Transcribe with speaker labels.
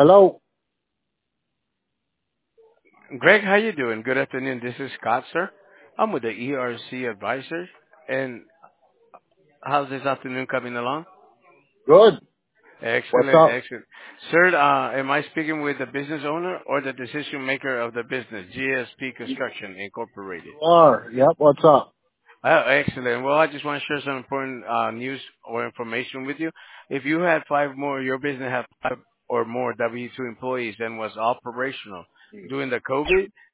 Speaker 1: Hello.
Speaker 2: Greg, how you doing? Good afternoon. This is Scott, sir. I'm with the ERC Advisors. And how's this afternoon coming along?
Speaker 1: Good. What's
Speaker 2: Excellent,
Speaker 1: up?
Speaker 2: excellent. Sir, am I speaking with the business owner or the decision maker of the business, GSP Construction Incorporated?
Speaker 1: You are. Yep. What's up?
Speaker 2: Excellent. Well, I just want to share some important news or information with you. If you had five more, your business had five or more W-2 employees and was operational during the COVID,